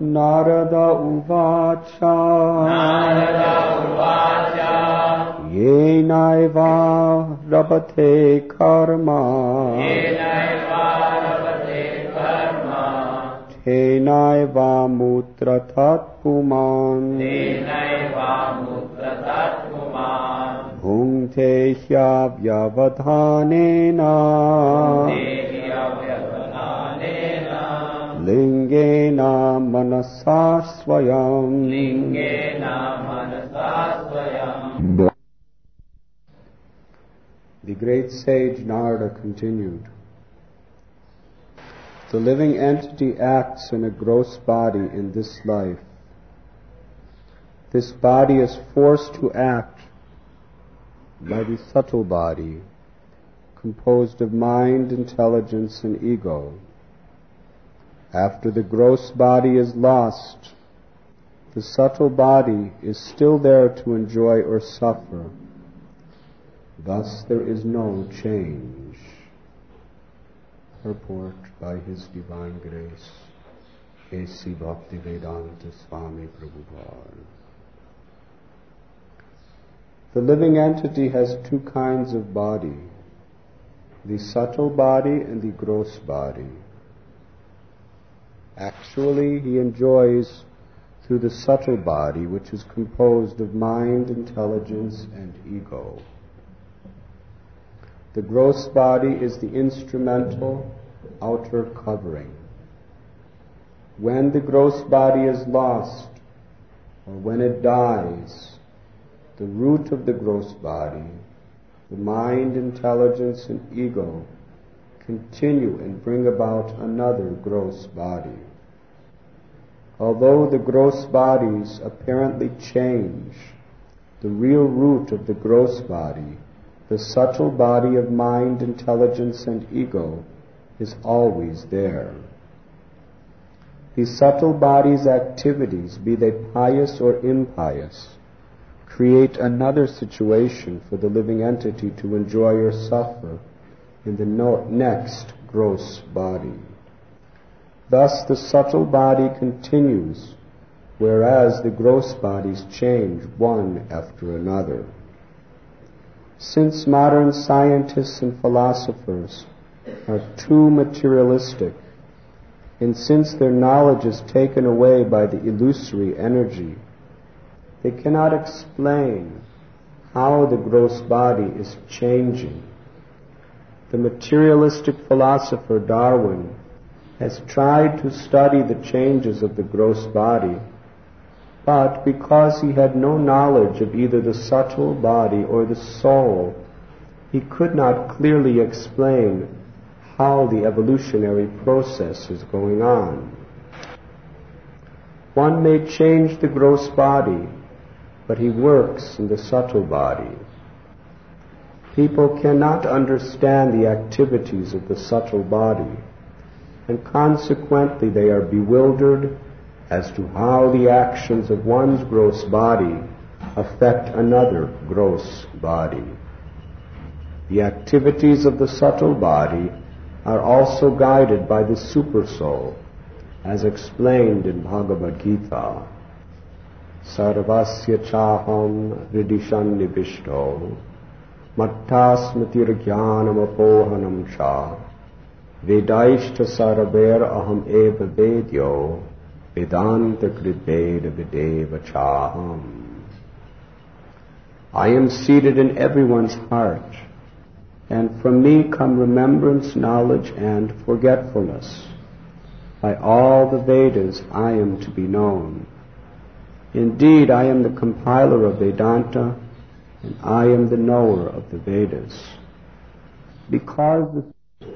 Narada Uvacha Yenaiva Rabate Karma Tenaiva Mutra Tatpuman Bhungte Hyavyavadhanena Lingena Manasa Swayam. The great sage Narada continued, the living entity acts in a gross body in this life. This body is forced to act by the subtle body, composed of mind, intelligence, and ego. After the gross body is lost, the subtle body is still there to enjoy or suffer. Thus there is no change. Purport by His Divine Grace, A.C. Bhaktivedanta Swami Prabhupada. The living entity has two kinds of body, the subtle body and the gross body. Actually, he enjoys through the subtle body, which is composed of mind, intelligence, and ego. The gross body is the instrumental outer covering. When the gross body is lost, or when it dies, the root of the gross body, the mind, intelligence, and ego, continue and bring about another gross body. Although the gross bodies apparently change, the real root of the gross body, the subtle body of mind, intelligence, and ego, is always there. The subtle body's activities, be they pious or impious, create another situation for the living entity to enjoy or suffer in the next gross body. Thus the subtle body continues, whereas the gross bodies change one after another. Since modern scientists and philosophers are too materialistic, and since their knowledge is taken away by the illusory energy, they cannot explain how the gross body is changing. The materialistic philosopher Darwin has tried to study the changes of the gross body, but because he had no knowledge of either the subtle body or the soul, he could not clearly explain how the evolutionary process is going on. One may change the gross body, but he works in the subtle body. People cannot understand the activities of the subtle body, and consequently they are bewildered as to how the actions of one's gross body affect another gross body. The activities of the subtle body are also guided by the Supersoul, as explained in Bhagavad Gita. Sarvasya chaham hridishan nivishto mattasmatir jnanam apohanam cha vedaishta sarver aham eva vedyo vedanta kridveda videva chaham. I am seated in everyone's heart, and from me come remembrance, knowledge, and forgetfulness. By all the Vedas I am to be known. Indeed, I am the compiler of Vedanta, and I am the knower of the Vedas. Because the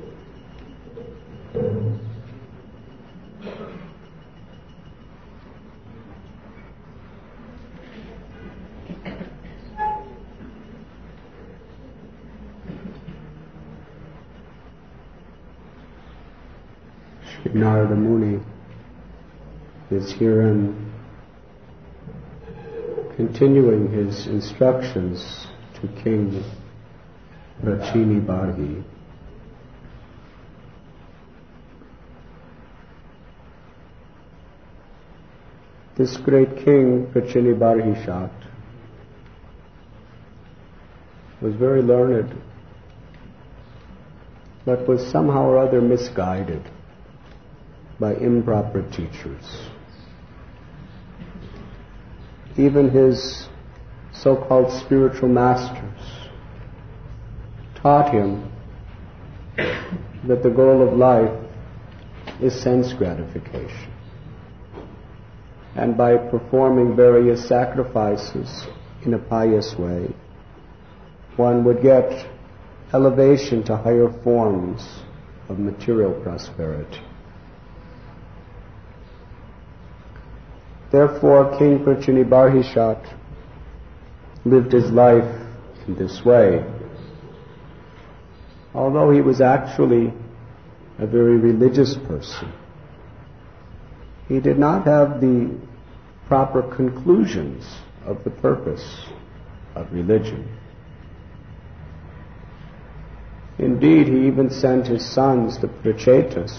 Narada Muni is herein continuing his instructions to King Rachini Barhi. This great king, Prachinibarhishat, was very learned, but was somehow or other misguided by improper teachers. Even his so-called spiritual masters taught him that the goal of life is sense gratification. And by performing various sacrifices in a pious way, one would get elevation to higher forms of material prosperity. Therefore, King Prachinibarhishat lived his life in this way. Although he was actually a very religious person, he did not have the proper conclusions of the purpose of religion. Indeed, he even sent his sons, the Prachetas,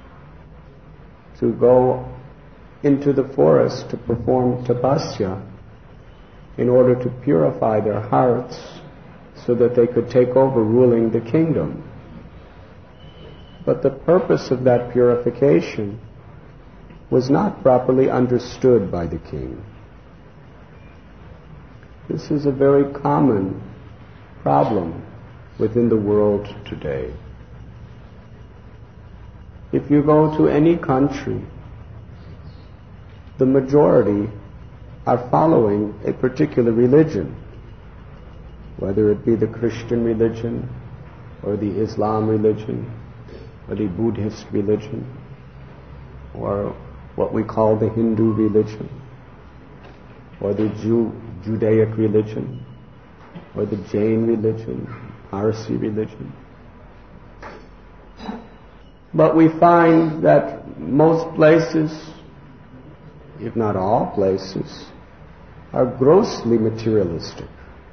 to go into the forest to perform tapasya in order to purify their hearts so that they could take over ruling the kingdom. But the purpose of that purification was not properly understood by the king. This is a very common problem within the world today. If you go to any country, the majority are following a particular religion, whether it be the Christian religion, or the Islam religion, or the Buddhist religion, or what we call the Hindu religion, or the Judaic religion, or the Jain religion, Parsi religion. But we find that most places, if not all places, are grossly materialistic.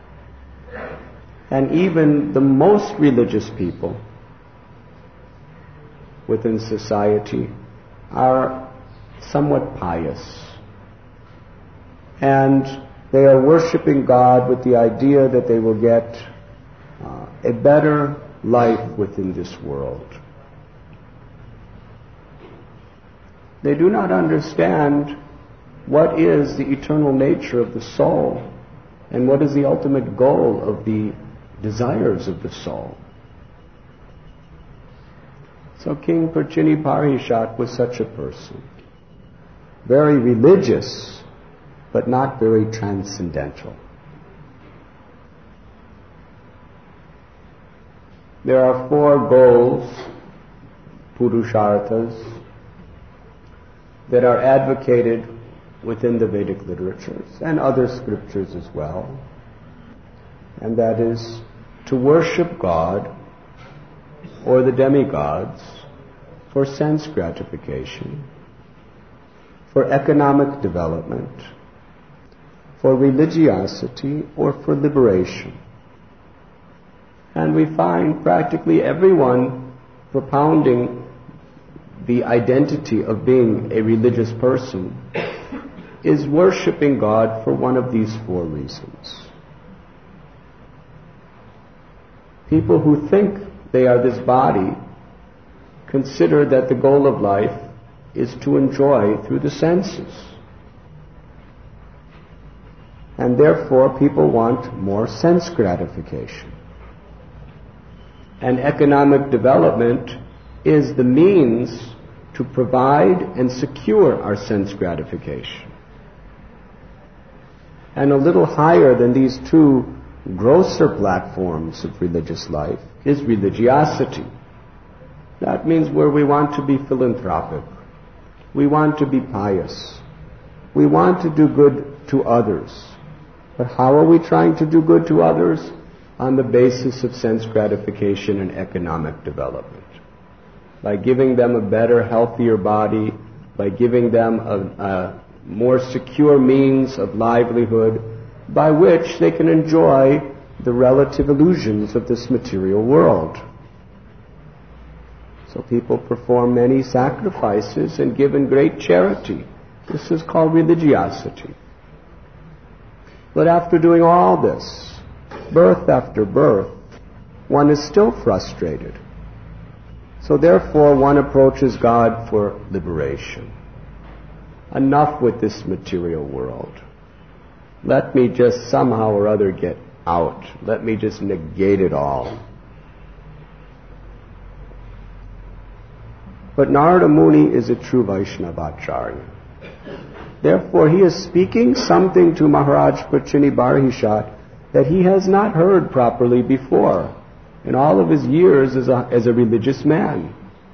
And even the most religious people within society are somewhat pious. And they are worshiping God with the idea that they will get a better life within this world. They do not understand what is the eternal nature of the soul and what is the ultimate goal of the desires of the soul. So King Prachinibarhishat was such a person. Very religious, but not very transcendental. There are 4 goals, purusharthas, that are advocated within the Vedic literatures and other scriptures as well. And that is to worship God or the demigods for sense gratification, for economic development, for religiosity, or for liberation. And we find practically everyone propounding the identity of being a religious person is worshipping God for one of these 4 reasons. People who think they are this body consider that the goal of life is to enjoy through the senses. And therefore people want more sense gratification. And economic development is the means to provide and secure our sense gratification. And a little higher than these 2 grosser platforms of religious life is religiosity. That means where we want to be philanthropic. We want to be pious. We want to do good to others. But how are we trying to do good to others? On the basis of sense gratification and economic development. By giving them a better, healthier body, by giving them a more secure means of livelihood by which they can enjoy the relative illusions of this material world. So people perform many sacrifices and give in great charity This is called religiosity. But after doing all this, birth after birth, one is still frustrated. So therefore one approaches God for liberation. Enough with this material world. Let me just somehow or other get out. Let me just negate it all. But Narada Muni is a true Vaishnavacharya. Therefore, he is speaking something to Maharaj Prachini Barhishat that he has not heard properly before in all of his years as a religious man.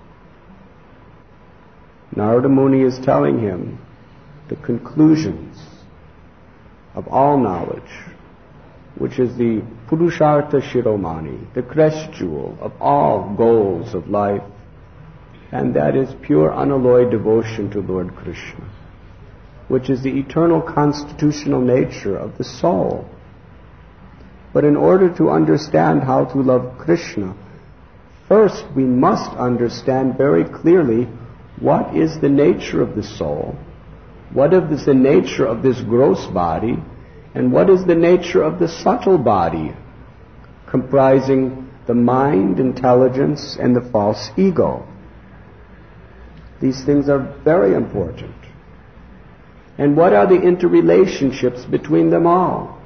Narada Muni is telling him the conclusions of all knowledge, which is the Purushartha Shiromani, the crest jewel of all goals of life, and that is pure unalloyed devotion to Lord Krishna, which is the eternal constitutional nature of the soul. But in order to understand how to love Krishna, first we must understand very clearly what is the nature of the soul, what is the nature of this gross body, and what is the nature of the subtle body, comprising the mind, intelligence, and the false ego. These things are very important. And what are the interrelationships between them all?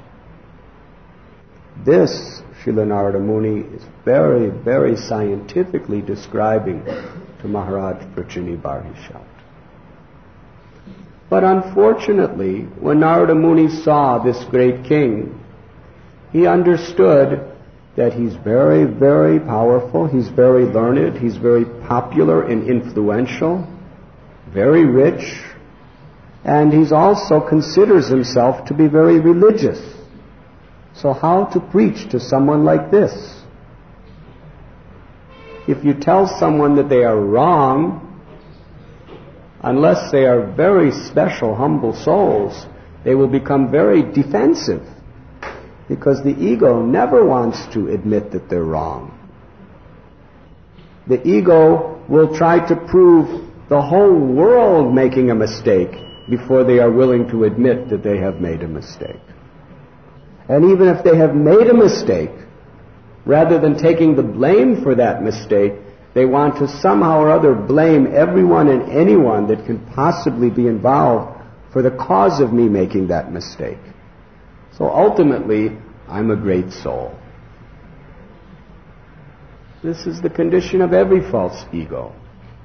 This, Srila Narada Muni is very, very scientifically describing to Maharaj Prachini Barhishat. But unfortunately, when Narada Muni saw this great king, he understood that he's very, very powerful, he's very learned, he's very popular and influential, very rich, and he also considers himself to be very religious. So how to preach to someone like this? If you tell someone that they are wrong, unless they are very special, humble souls, they will become very defensive, because the ego never wants to admit that they're wrong. The ego will try to prove the whole world making a mistake before they are willing to admit that they have made a mistake. And even if they have made a mistake, rather than taking the blame for that mistake, they want to somehow or other blame everyone and anyone that can possibly be involved for the cause of me making that mistake. So ultimately, I'm a great soul. This is the condition of every false ego.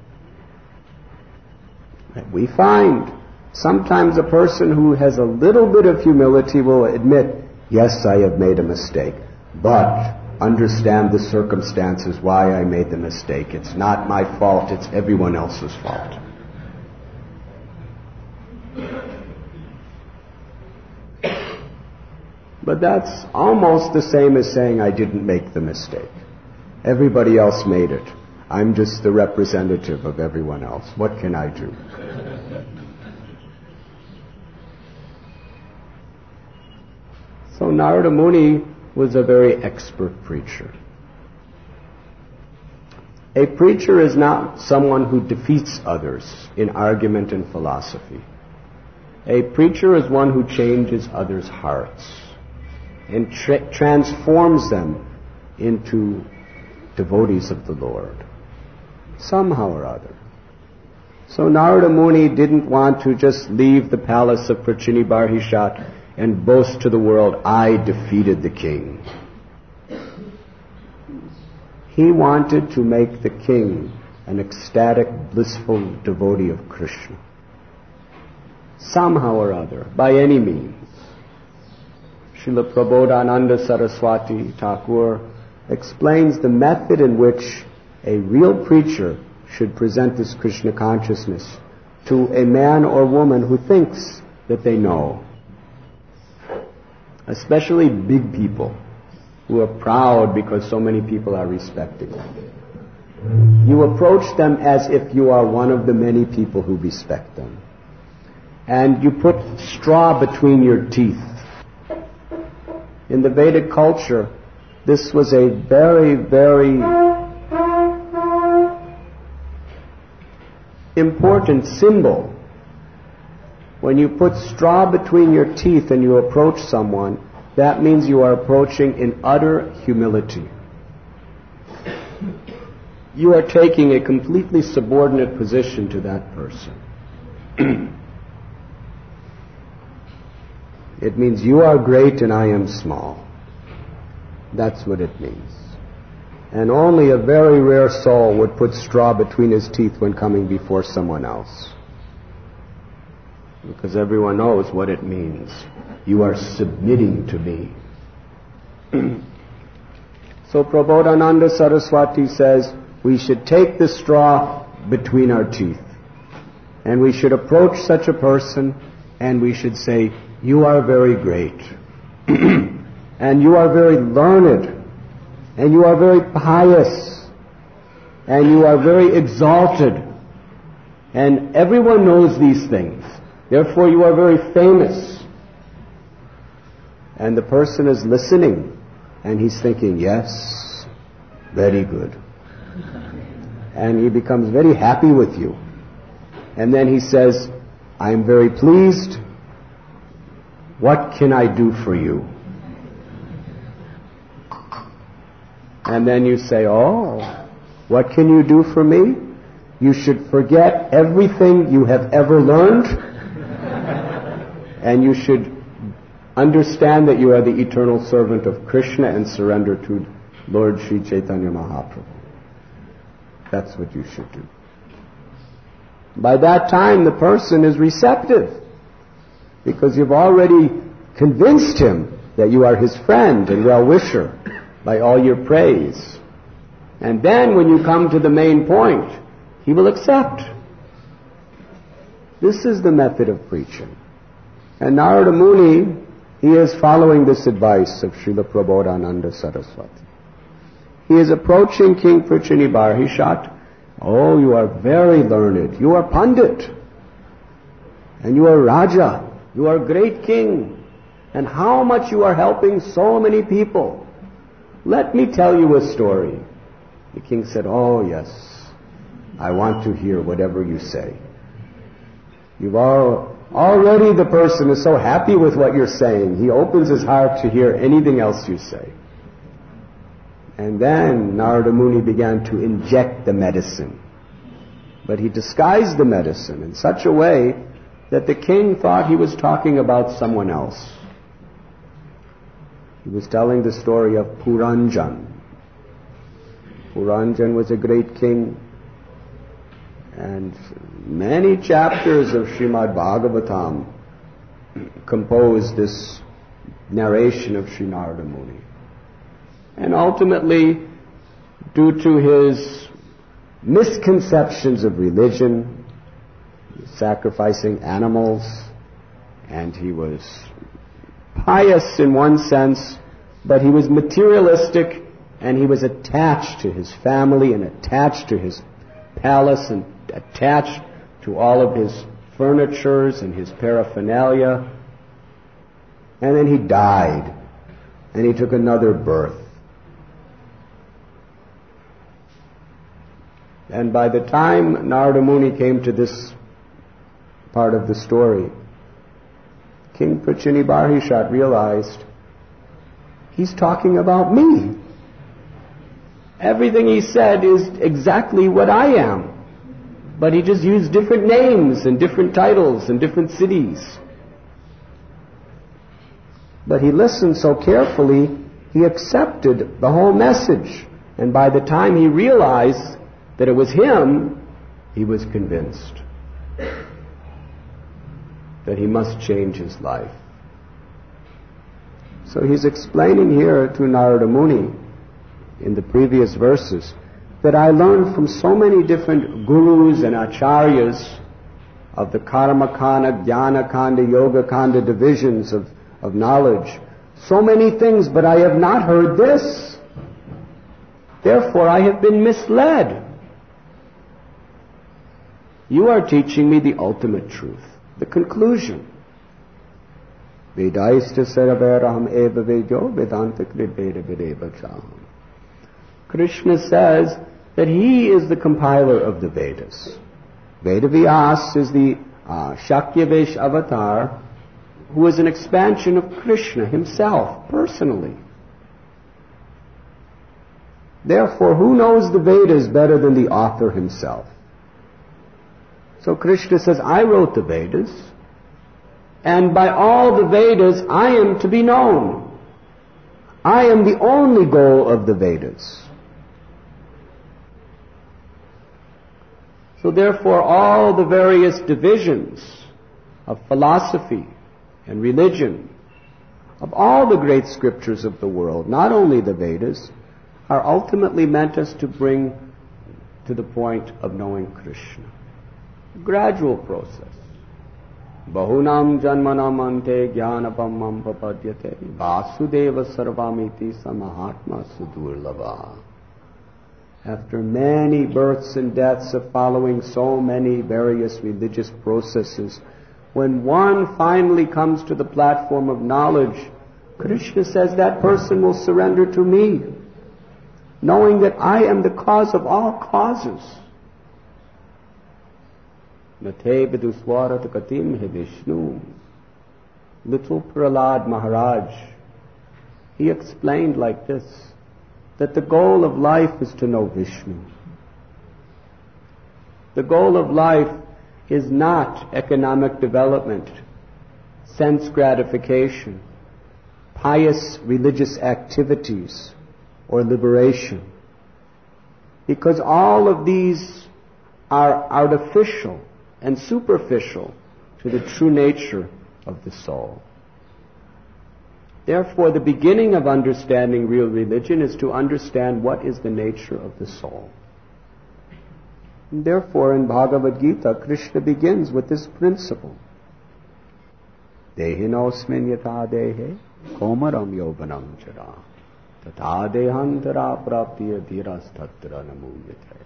And we find sometimes a person who has a little bit of humility will admit, yes, I have made a mistake, but understand the circumstances why I made the mistake. It's not my fault, it's everyone else's fault. But that's almost the same as saying I didn't make the mistake. Everybody else made it. I'm just the representative of everyone else. What can I do? So Narada Muni was a very expert preacher. A preacher is not someone who defeats others in argument and philosophy. A preacher is one who changes others' hearts and transforms them into devotees of the Lord, somehow or other. So Narada Muni didn't want to just leave the palace of Prachini Barhishat and boast to the world, I defeated the king. He wanted to make the king an ecstatic, blissful devotee of Krishna, somehow or other, by any means. Srila Prabodhananda Saraswati Thakur explains the method in which a real preacher should present this Krishna consciousness to a man or woman who thinks that they know. Especially big people who are proud because so many people are respecting them. You approach them as if you are one of the many people who respect them. And you put straw between your teeth. In the Vedic culture, this was a very, very important symbol When you put straw between your teeth and you approach someone, that means you are approaching in utter humility. You are taking a completely subordinate position to that person. It means you are great and I am small. That's what it means. And only a very rare soul would put straw between his teeth when coming before someone else. Because everyone knows what it means. You are submitting to me. So Prabodhananda Saraswati says, we should take the straw between our teeth. And we should approach such a person and we should say, you are very great. And you are very learned. And you are very pious. And you are very exalted. And everyone knows these things. Therefore you are very famous. And the person is listening. And he's thinking, yes, very good. And he becomes very happy with you. And then he says, I am very pleased. What can I do for you? And then you say, oh, what can you do for me? You should forget everything you have ever learned. And you should understand that you are the eternal servant of Krishna and surrender to Lord Sri Chaitanya Mahaprabhu. That's what you should do. By that time, the person is receptive because you've already convinced him that you are his friend and well-wisher by all your praise. And then when you come to the main point, he will accept. This is the method of preaching. And Narada Muni, he is following this advice of Srila Prabodhananda Saraswati. He is approaching King Prachinibarhishat. Oh, you are very learned. You are Pandit. And you are Raja. You are great king. And how much you are helping so many people. Let me tell you a story. The king said, oh yes, I want to hear whatever you say. Already the person is so happy with what you're saying. He opens his heart to hear anything else you say. And then Narada Muni began to inject the medicine. But he disguised the medicine in such a way that the king thought he was talking about someone else. He was telling the story of Puranjan. Puranjan was a great king. And many chapters of Srimad Bhagavatam compose this narration of Sri Narada Muni. And ultimately, due to his misconceptions of religion, sacrificing animals, and he was pious in one sense, but he was materialistic, and he was attached to his family and attached to his palace and attached to all of his furnitures and his paraphernalia. And then he died, and he took another birth. And by the time Narada Muni came to this part of the story, King Prachinibarhishat realized he's talking about me. Everything he said is exactly what I am. But he just used different names and different titles and different cities. But he listened so carefully, he accepted the whole message. And by the time he realized that it was him, he was convinced that he must change his life. So he's explaining here to Narada Muni in the previous verses that I learned from so many different gurus and acharyas of the Karma Kanda, Jnana Kanda, Yoga Kanda divisions of knowledge, so many things, but I have not heard this. Therefore I have been misled. You are teaching me the ultimate truth, the conclusion. Vedaista saravaraham eva vedyo vedanta kriveda videva chaham. Krishna says that he is the compiler of the Vedas. Vedavyas is the Shakyavesh avatar, who is an expansion of Krishna himself, personally. Therefore, who knows the Vedas better than the author himself? So Krishna says, I wrote the Vedas, and by all the Vedas I am to be known. I am the only goal of the Vedas. So therefore, all the various divisions of philosophy and religion, of all the great scriptures of the world, not only the Vedas, are ultimately meant us to bring to the point of knowing Krishna. A gradual process. Bahunam janmanam ante jnanapamam papadyate vasudeva sarvamiti samahatma sudurlava. After many births and deaths of following so many various religious processes, when one finally comes to the platform of knowledge, Krishna says that person will surrender to me, knowing that I am the cause of all causes. Nate viduswarat katim he Vishnu. Little Prahlad Maharaj, he explained like this, that the goal of life is to know Vishnu. The goal of life is not economic development, sense gratification, pious religious activities, or liberation. Because all of these are artificial and superficial to the true nature of the soul. Therefore, the beginning of understanding real religion is to understand what is the nature of the soul. And therefore, in Bhagavad Gita, Krishna begins with this principle. Dehinosmin yatha dehe komaram yovanam chara tatha dehantara praptiya dhirastatra namuyate.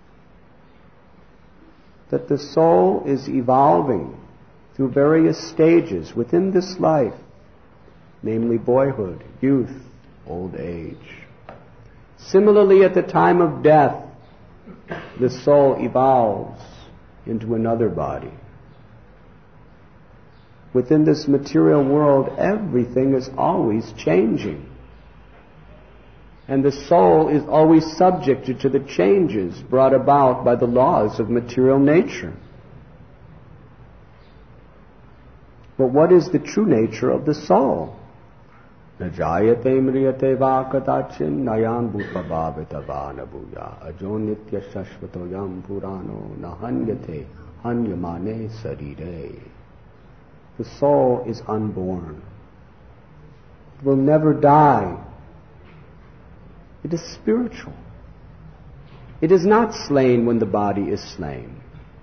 That the soul is evolving through various stages within this life, namely boyhood, youth, old age. Similarly, at the time of death, the soul evolves into another body. Within this material world, everything is always changing. And the soul is always subjected to the changes brought about by the laws of material nature. But what is the true nature of the soul? Najayate mriyate va katachin nayam bhupabhavita va nabuya ajo nitya shashvatoyam purano nahanyate hanyamane sarire. The soul is unborn. It will never die. It is spiritual. It is not slain when the body is slain.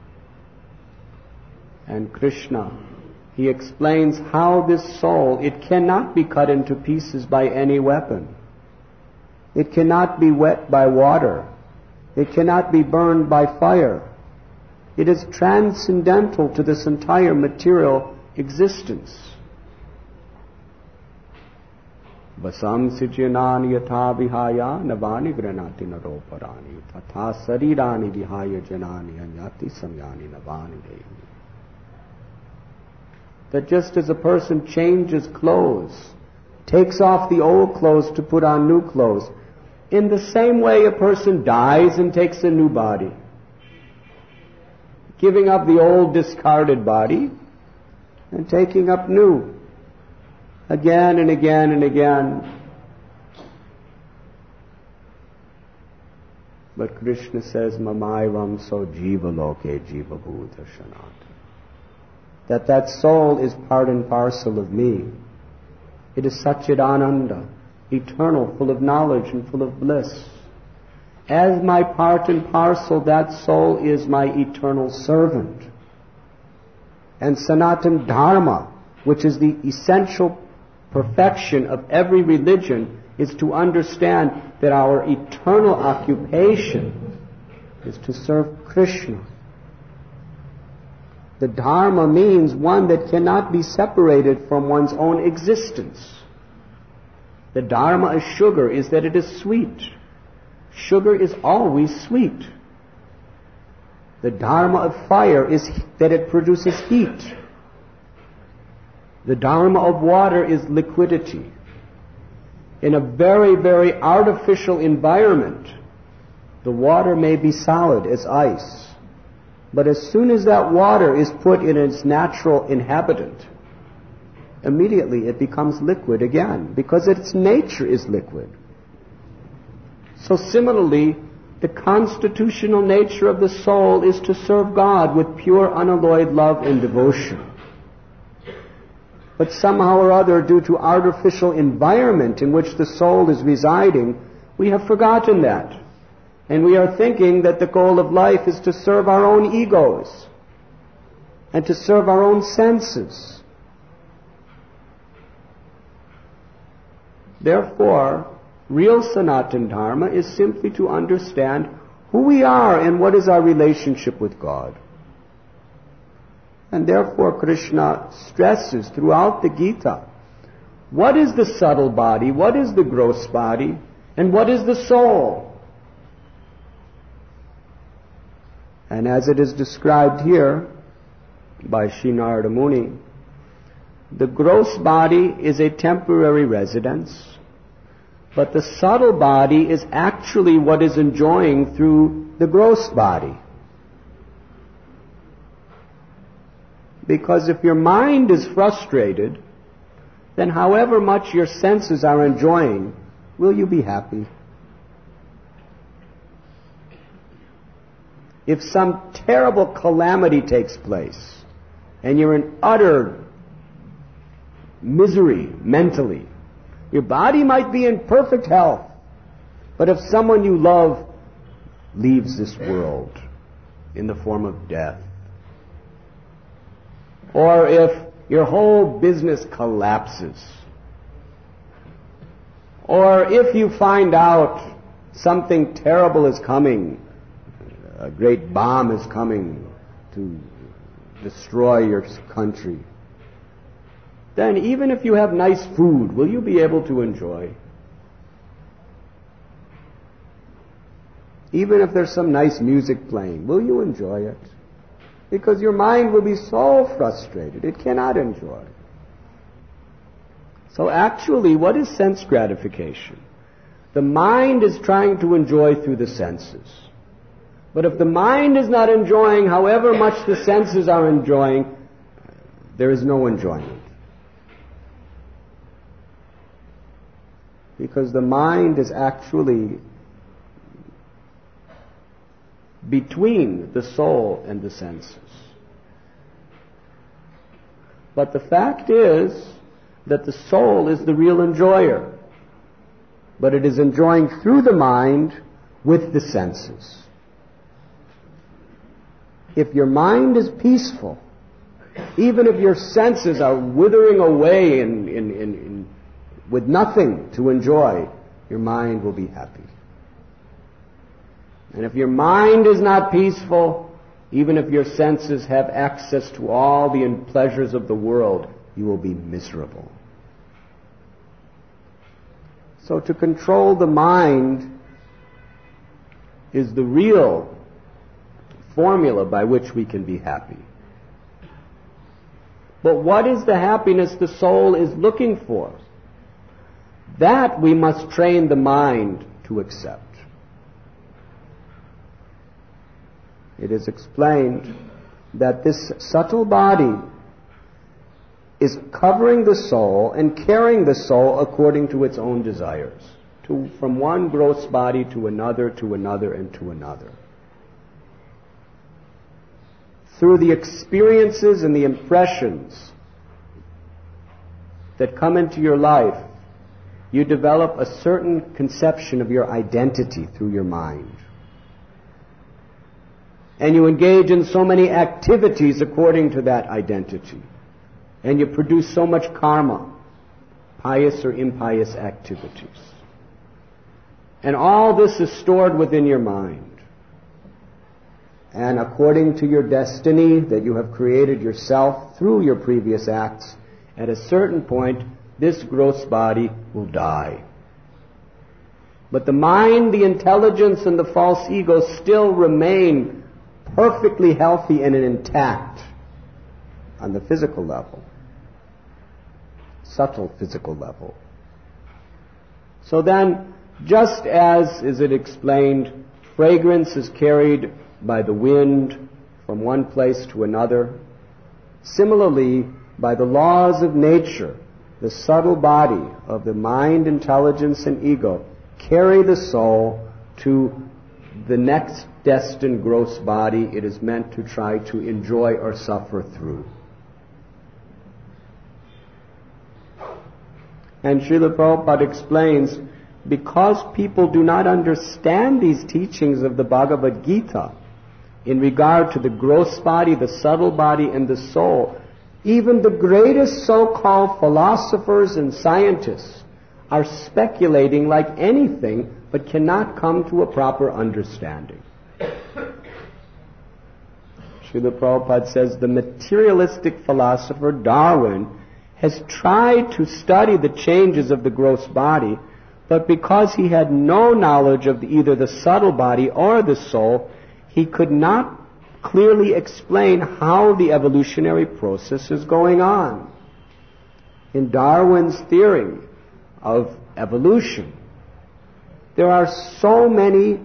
And Krishna, he explains how this soul, it cannot be cut into pieces by any weapon. It cannot be wet by water. It cannot be burned by fire. It is transcendental to this entire material existence. Vasam sijyanani yatha vihaya navani granati naroparani tatha sarirani vihaya janani anyati samyani navani devi. That just as a person changes clothes, takes off the old clothes to put on new clothes, in the same way a person dies and takes a new body, giving up the old discarded body and taking up new, again and again and again. But Krishna says, Mamaivam so jiva loke jiva bhuta shanat. That soul is part and parcel of me. It is Satchidananda, eternal, full of knowledge and full of bliss. As my part and parcel, that soul is my eternal servant. And Sanatan Dharma, which is the essential perfection of every religion, is to understand that our eternal occupation is to serve Krishna. The Dharma means one that cannot be separated from one's own existence. The Dharma of sugar is that it is sweet. Sugar is always sweet. The dharma of fire is that it produces heat. The dharma of water is liquidity. In a very, very artificial environment, the water may be solid as ice. But as soon as that water is put in its natural inhabitant, immediately it becomes liquid again, because its nature is liquid. So similarly, the constitutional nature of the soul is to serve God with pure, unalloyed love and devotion. But somehow or other, due to artificial environment in which the soul is residing, we have forgotten that. And we are thinking that the goal of life is to serve our own egos and to serve our own senses. Therefore, real Sanatana Dharma is simply to understand who we are and what is our relationship with God. And therefore Krishna stresses throughout the Gita, what is the subtle body, what is the gross body, and what is the soul? And as it is described here by Sri Narada Muni, the gross body is a temporary residence, but the subtle body is actually what is enjoying through the gross body. Because if your mind is frustrated, then however much your senses are enjoying, will you be happy? If some terrible calamity takes place, and you're in utter misery mentally, your body might be in perfect health, but if someone you love leaves this world in the form of death, or if your whole business collapses, or if you find out something terrible is coming, a great bomb is coming to destroy your country, then even if you have nice food, will you be able to enjoy? Even if there's some nice music playing, will you enjoy it? Because your mind will be so frustrated, it cannot enjoy. So actually, what is sense gratification? The mind is trying to enjoy through the senses. But if the mind is not enjoying however much the senses are enjoying, there is no enjoyment. Because the mind is actually between the soul and the senses. But the fact is that the soul is the real enjoyer. But it is enjoying through the mind with the senses. If your mind is peaceful, even if your senses are withering away with nothing to enjoy, your mind will be happy. And if your mind is not peaceful, even if your senses have access to all the pleasures of the world, you will be miserable. So to control the mind is the real formula by which we can be happy. But what is the happiness the soul is looking for? That we must train the mind to accept. It is explained that this subtle body is covering the soul and carrying the soul according to its own desires, from one gross body to another, and to another. Through the experiences and the impressions that come into your life, you develop a certain conception of your identity through your mind. And you engage in so many activities according to that identity. And you produce so much karma, pious or impious activities. And all this is stored within your mind. And according to your destiny that you have created yourself through your previous acts, at a certain point, this gross body will die. But the mind, the intelligence, and the false ego still remain perfectly healthy and intact on the physical level, subtle physical level. So then, just as is it explained, fragrance is carried by the wind from one place to another, similarly, by the laws of nature, the subtle body of the mind, intelligence, and ego carry the soul to the next destined gross body it is meant to try to enjoy or suffer through. And Srila Prabhupada explains, because people do not understand these teachings of the Bhagavad Gita in regard to the gross body, the subtle body, and the soul, even the greatest so-called philosophers and scientists are speculating like anything but cannot come to a proper understanding. Srila Prabhupada says the materialistic philosopher Darwin has tried to study the changes of the gross body, but because he had no knowledge of either the subtle body or the soul, he could not clearly explain how the evolutionary process is going on. In Darwin's theory of evolution, there are so many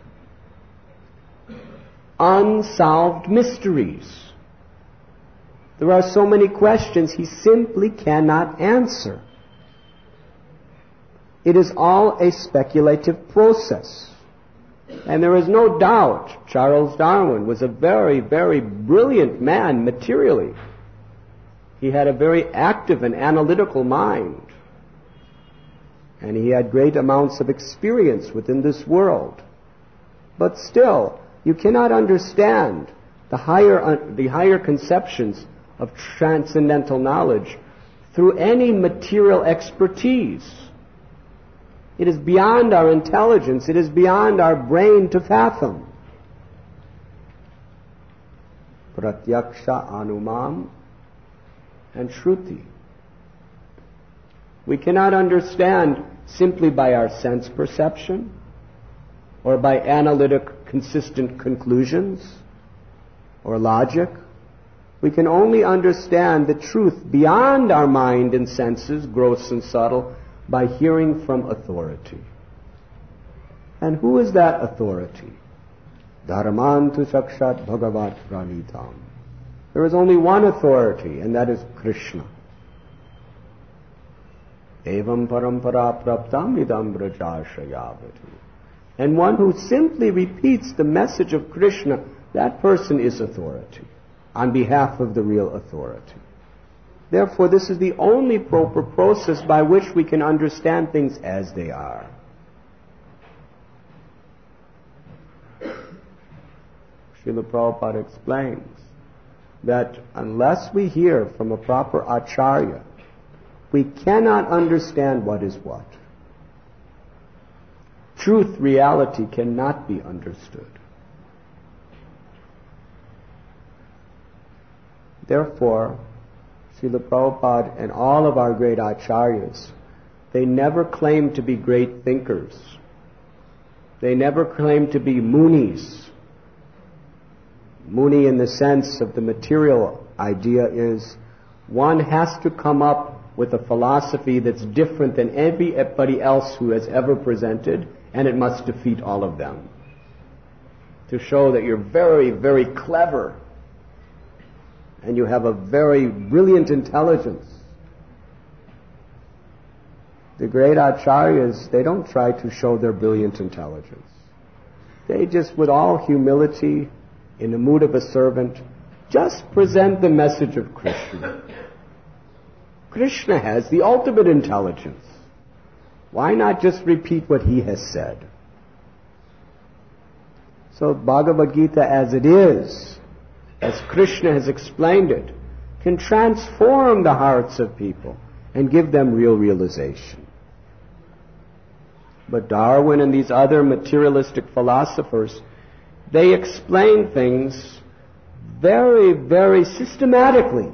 unsolved mysteries. There are so many questions he simply cannot answer. It is all a speculative process. And there is no doubt Charles Darwin was a very, very brilliant man materially. He had a very active and analytical mind. And he had great amounts of experience within this world. But still, you cannot understand the higher conceptions of transcendental knowledge through any material expertise. It is beyond our intelligence. It is beyond our brain to fathom. Pratyaksha, Anumam, and Shruti. We cannot understand simply by our sense perception or by analytic, consistent conclusions or logic. We can only understand the truth beyond our mind and senses, gross and subtle, by hearing from authority. And who is that authority? Dharmantu sakshat bhagavat pranitam. There is only one authority, and that is Krishna. Evam parampara praptam idam brajashayavati. And one who simply repeats the message of Krishna, that person is authority, on behalf of the real authority. Therefore, this is the only proper process by which we can understand things as they are. Srila Prabhupada explains that unless we hear from a proper acharya, we cannot understand what is what. Truth, reality cannot be understood. Therefore, Srila Prabhupada and all of our great acharyas, they never claimed to be great thinkers. They never claimed to be munis. Muni in the sense of the material idea is one has to come up with a philosophy that's different than everybody else who has ever presented, and it must defeat all of them. To show that you're very, very clever and you have a very brilliant intelligence. The great acharyas, they don't try to show their brilliant intelligence. They just, with all humility, in the mood of a servant, just present the message of Krishna. Krishna has the ultimate intelligence. Why not just repeat what he has said? So Bhagavad Gita as it is, as Krishna has explained it, can transform the hearts of people and give them real realization. But Darwin and these other materialistic philosophers, they explain things very, very systematically.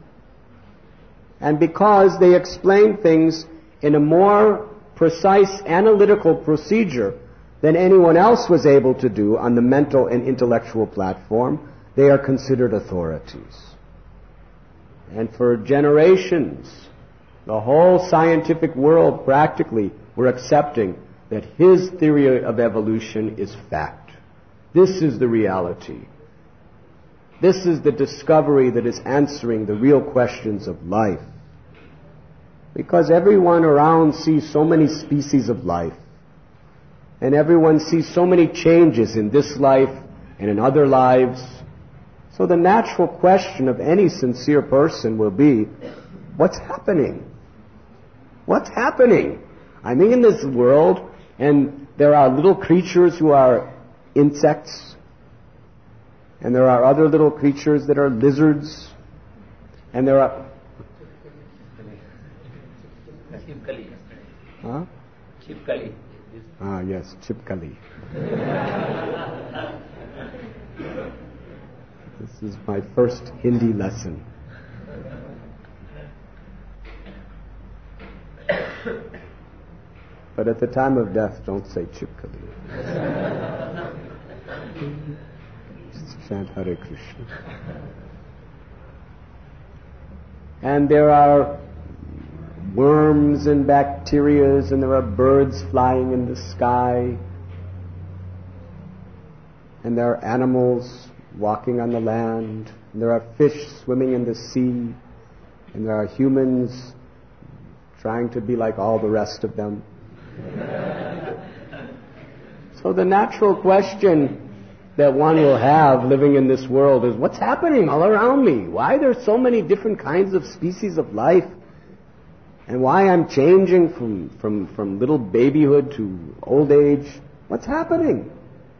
And because they explain things in a more precise analytical procedure, than anyone else was able to do on the mental and intellectual platform, they are considered authorities. And for generations, the whole scientific world practically were accepting that his theory of evolution is fact. This is the reality. This is the discovery that is answering the real questions of life. Because everyone around sees so many species of life, and everyone sees so many changes in this life and in other lives. So the natural question of any sincere person will be, what's happening? What's happening? I'm in this world, and there are little creatures who are insects, and there are other little creatures that are lizards, and there are... Huh? Chipkali. Ah, yes, Chipkali. This is my first Hindi lesson. But at the time of death, don't say Chipkali. Just chant Hare Krishna. And there are worms and bacteria, and there are birds flying in the sky, and there are animals walking on the land, and there are fish swimming in the sea, and there are humans trying to be like all the rest of them. So the natural question that one will have living in this world is, what's happening all around me? Why are there so many different kinds of species of life? And why I'm changing from little babyhood to old age? What's happening?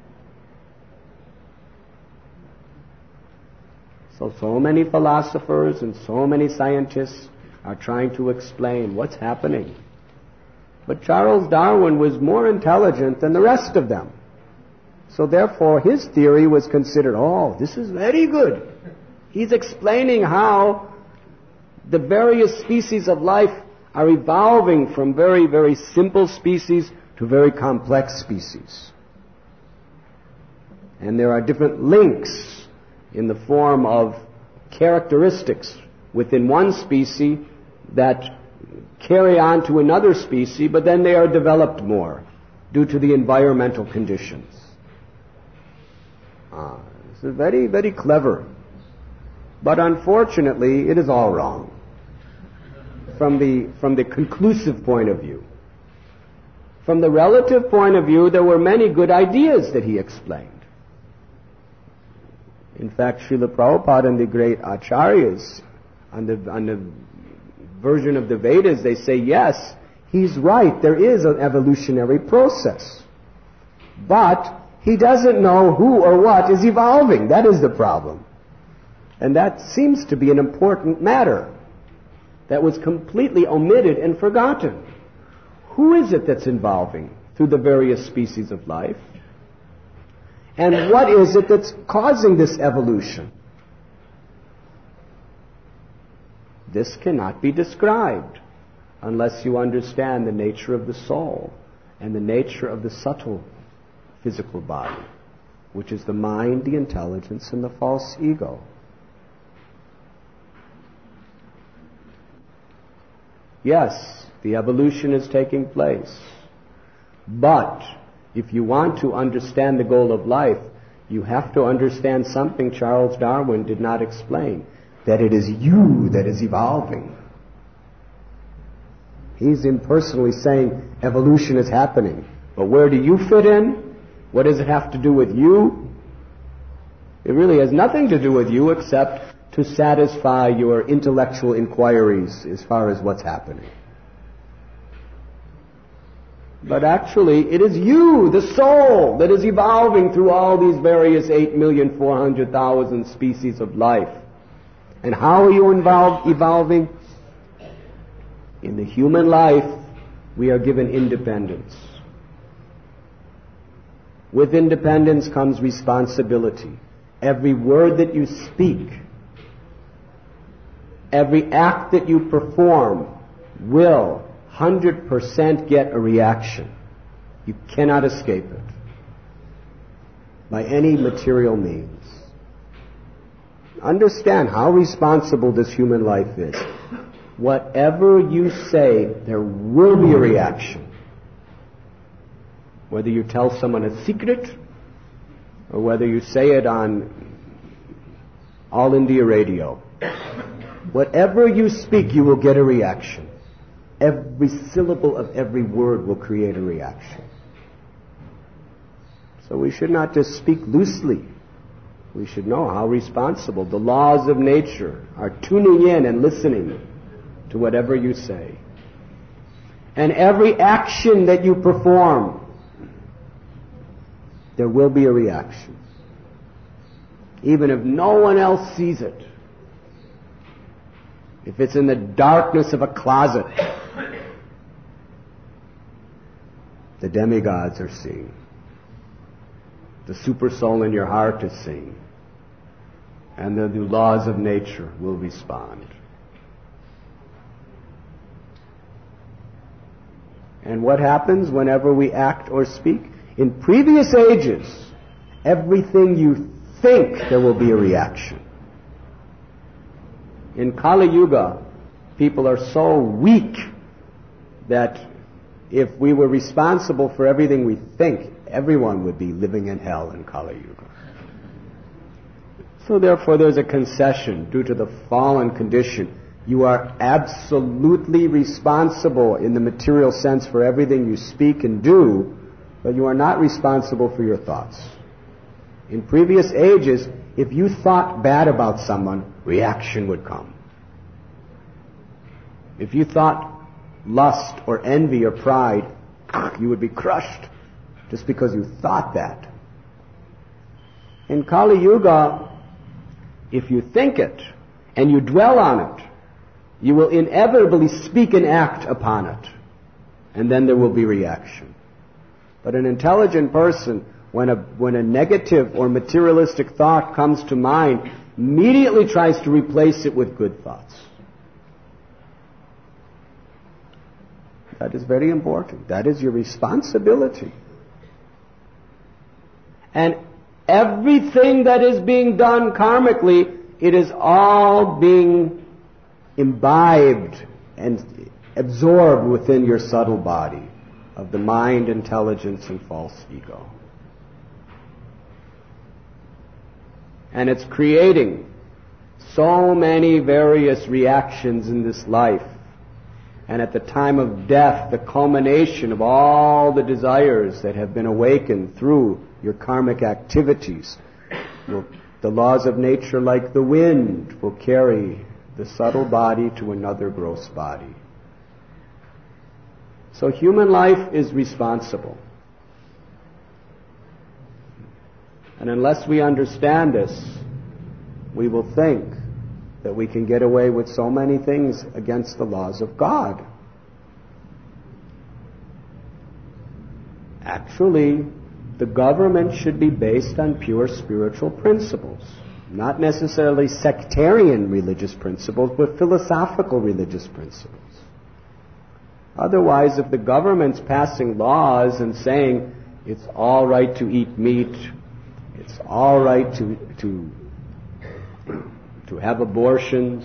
So many philosophers and so many scientists are trying to explain what's happening. But Charles Darwin was more intelligent than the rest of them. So therefore his theory was considered, oh, this is very good. He's explaining how the various species of life are evolving from very, very simple species to very complex species. And there are different links in the form of characteristics within one species that carry on to another species, but then they are developed more due to the environmental conditions. This is very, very clever. But unfortunately, it is all wrong from the conclusive point of view. From the relative point of view, there were many good ideas that he explained. In fact, Srila Prabhupada and the great acharyas on the version of the Vedas, they say, yes, he's right, there is an evolutionary process. But he doesn't know who or what is evolving. That is the problem. And that seems to be an important matter that was completely omitted and forgotten. Who is it that's evolving through the various species of life? And what is it that's causing this evolution? This cannot be described unless you understand the nature of the soul and the nature of the subtle physical body, which is the mind, the intelligence, and the false ego. Yes, the evolution is taking place. But if you want to understand the goal of life, you have to understand something Charles Darwin did not explain, that it is you that is evolving. He's impersonally saying evolution is happening. But where do you fit in? What does it have to do with you? It really has nothing to do with you except to satisfy your intellectual inquiries as far as what's happening. But actually, it is you, the soul, that is evolving through all these various 8,400,000 species of life. And how are you evolving? In the human life, we are given independence. With independence comes responsibility. Every word that you speak, every act that you perform will 100% get a reaction. You cannot escape it. by any material means. Understand how responsible this human life is. Whatever you say, there will be a reaction. Whether you tell someone a secret, or whether you say it on All India Radio. Whatever you speak, you will get a reaction. Every syllable of every word will create a reaction. So we should not just speak loosely. We should know how responsible. The laws of nature are tuning in and listening to whatever you say. And every action that you perform, there will be a reaction. Even if no one else sees it. If it's in the darkness of a closet, the demigods are seeing. The super soul in your heart is seeing. And the laws of nature will respond. And what happens whenever we act or speak? In previous ages, everything you think, there will be a reaction. In Kali Yuga, people are so weak that if we were responsible for everything we think, everyone would be living in hell in Kali Yuga. So therefore there's a concession due to the fallen condition. You are absolutely responsible in the material sense for everything you speak and do, but you are not responsible for your thoughts. In previous ages, if you thought bad about someone, reaction would come. If you thought lust or envy or pride, you would be crushed just because you thought that. In Kali Yuga, if you think it and you dwell on it, you will inevitably speak and act upon it. And then there will be reaction. But an intelligent person, when a negative or materialistic thought comes to mind, immediately tries to replace it with good thoughts. That is very important. That is your responsibility. And everything that is being done karmically, it is all being imbibed and absorbed within your subtle body of the mind, intelligence, and false ego. And it's creating so many various reactions in this life. And at the time of death, the culmination of all the desires that have been awakened through your karmic activities, the laws of nature, like the wind, will carry the subtle body to another gross body. So human life is responsible. And unless we understand this, we will think that we can get away with so many things against the laws of God. Actually, the government should be based on pure spiritual principles. Not necessarily sectarian religious principles, but philosophical religious principles. Otherwise, if the government's passing laws and saying it's all right to eat meat, it's all right to have abortions,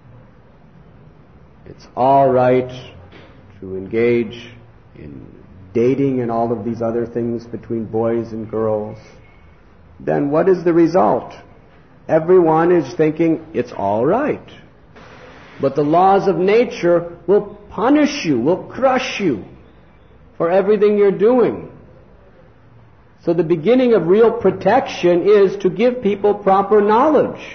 it's all right to engage in dating and all of these other things between boys and girls, then what is the result? Everyone is thinking it's all right. But the laws of nature will punish you, will crush you for everything you're doing. So the beginning of real protection is to give people proper knowledge.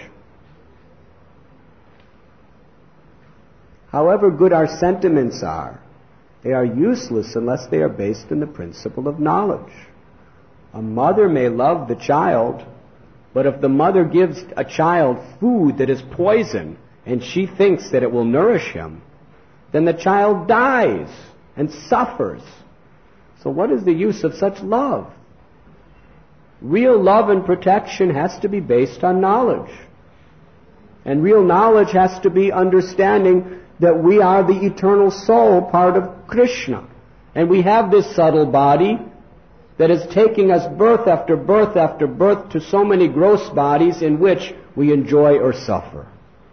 However good our sentiments are, they are useless unless they are based in the principle of knowledge. A mother may love the child, but if the mother gives a child food that is poison and she thinks that it will nourish him, then the child dies and suffers. So what is the use of such love? Real love and protection has to be based on knowledge. And real knowledge has to be understanding that we are the eternal soul, part of Krishna. And we have this subtle body, that is taking us birth after birth after birth to so many gross bodies in which we enjoy or suffer.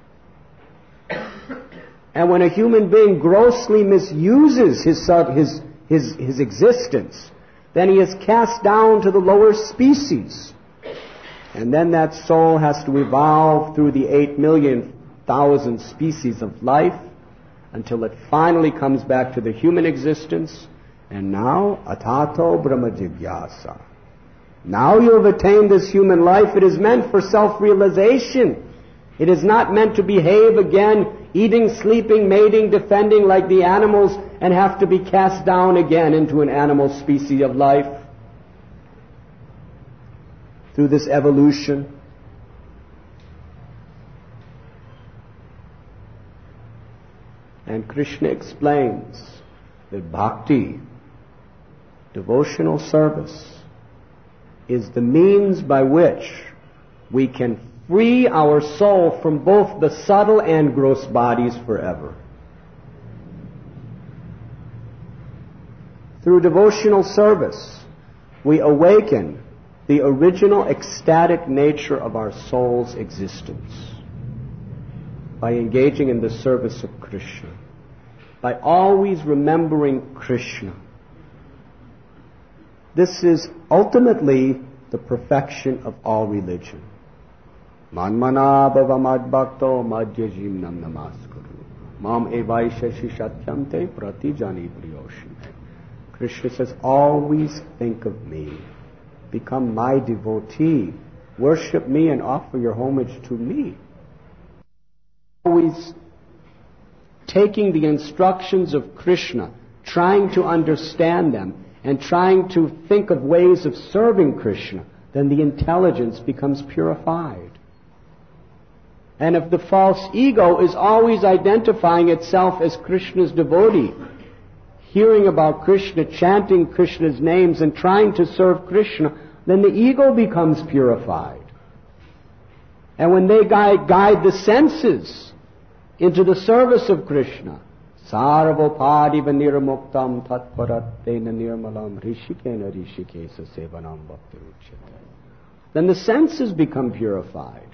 And when a human being grossly misuses his existence, then he is cast down to the lower species. And then that soul has to evolve through the 8,000,000 species of life until it finally comes back to the human existence. And now, atato brahma jigyasa. Now you have attained this human life. It is meant for self-realization. It is not meant to behave again, eating, sleeping, mating, defending like the animals, and have to be cast down again into an animal species of life. Through this evolution. And Krishna explains that bhakti, devotional service, is the means by which we can free our soul from both the subtle and gross bodies forever. Through devotional service, we awaken the original ecstatic nature of our soul's existence by engaging in the service of Krishna, by always remembering Krishna. This is ultimately the perfection of all religion. Manmana bhava madbhakto madhyajimnam namaskuru mam evaisha shishatyam te pratijani priyoshi. Krishna says, always think of me. Become my devotee. Worship me and offer your homage to me. Always taking the instructions of Krishna, trying to understand them, and trying to think of ways of serving Krishna, then the intelligence becomes purified. And if the false ego is always identifying itself as Krishna's devotee, hearing about Krishna, chanting Krishna's names, and trying to serve Krishna, then the ego becomes purified. And when they guide the senses into the service of Krishna, sarvopadiva nirmuktam tatparatena nirmalam rishikena rishikesa sevanam bhakti uchyate. Then the senses become purified.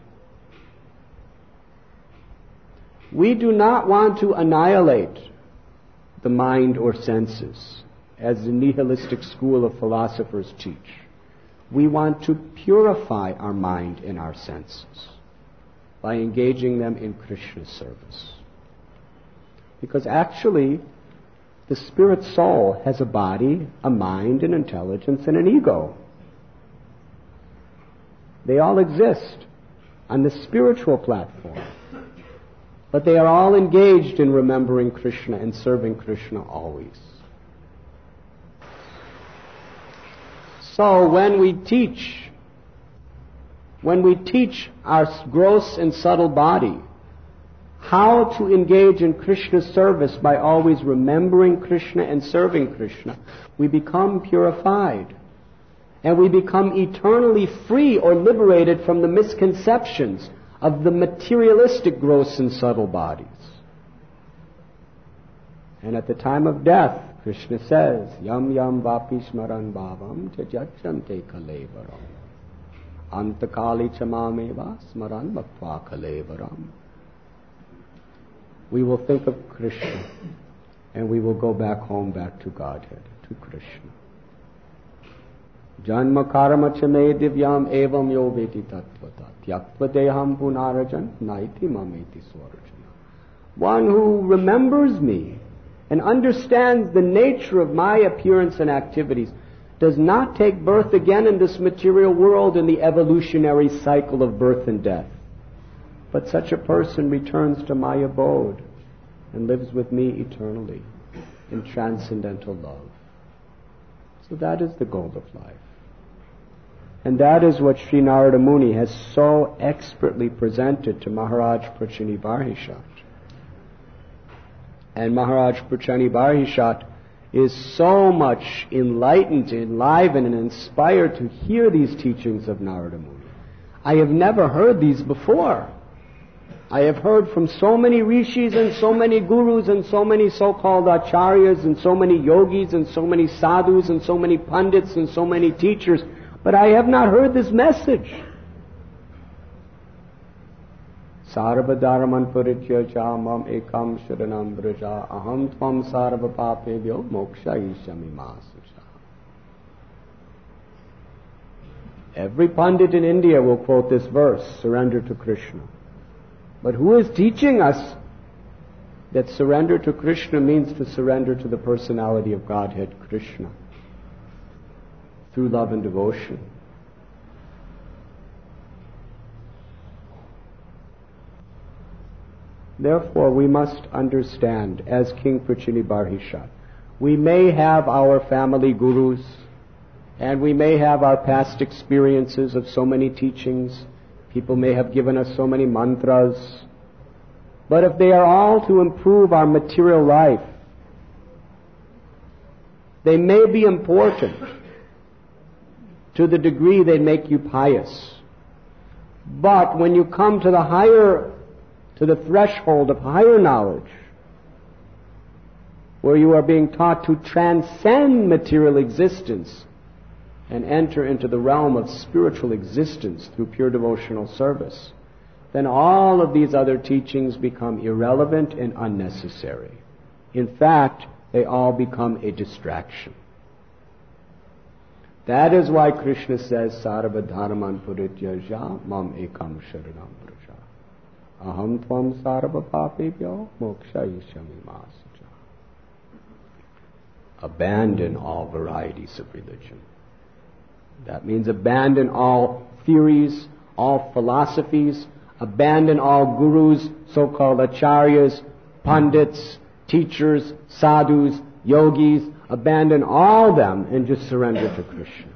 We do not want to annihilate the mind or senses, as the nihilistic school of philosophers teach. We want to purify our mind and our senses by engaging them in Krishna's service. Because actually, the spirit soul has a body, a mind, an intelligence, and an ego. They all exist on the spiritual platform. But they are all engaged in remembering Krishna and serving Krishna always. So when we teach our gross and subtle body how to engage in Krishna's service by always remembering Krishna and serving Krishna, we become purified. And we become eternally free or liberated from the misconceptions of the materialistic gross and subtle bodies. And at the time of death, Krishna says, Yam yam vapi smaran bhavam jajachante kalevaram. Antakali chamameva smaran bhaktva kalevaram. We will think of Krishna and we will go back home, back to Godhead, to Krishna. Janma karma chame divyam evam yo veti tattvata tyaktva deham punarajan naiti mameti swarajana. One who remembers me and understands the nature of my appearance and activities does not take birth again in this material world in the evolutionary cycle of birth and death. But such a person returns to my abode and lives with me eternally in transcendental love. So that is the goal of life. And that is what Sri Narada Muni has so expertly presented to Maharaj Prachani Barhishat. And Maharaj Prachani Barhishat is so much enlightened, enlivened, and inspired to hear these teachings of Narada Muni. I have never heard these before. I have heard from so many rishis and so many gurus and so many so-called acharyas and so many yogis and so many sadhus and so many pundits and so many teachers, but I have not heard this message. Sarva dharman parityaja mam ekam sharanam vraja aham tvam sarva papebhyo moksha ishami masuja. Every pundit in India will quote this verse, surrender to Krishna. But who is teaching us that surrender to Krishna means to surrender to the personality of Godhead, Krishna, through love and devotion? Therefore, we must understand, as King Prachinibarhishat, we may have our family gurus, and we may have our past experiences of so many teachings. People may have given us so many mantras. But if they are all to improve our material life, they may be important to the degree they make you pious. But when you come to the threshold of higher knowledge, where you are being taught to transcend material existence and enter into the realm of spiritual existence through pure devotional service, then all of these other teachings become irrelevant and unnecessary. In fact, they all become a distraction. That is why Krishna says, Sarva dharman parityaja mam ekam sharanam vraja aham tvam sarva papebhyo moksha ishami masuja. Abandon all varieties of religion. That means abandon all theories, all philosophies, abandon all gurus, so-called acharyas, pundits, teachers, sadhus, yogis, abandon all them and just surrender to Krishna.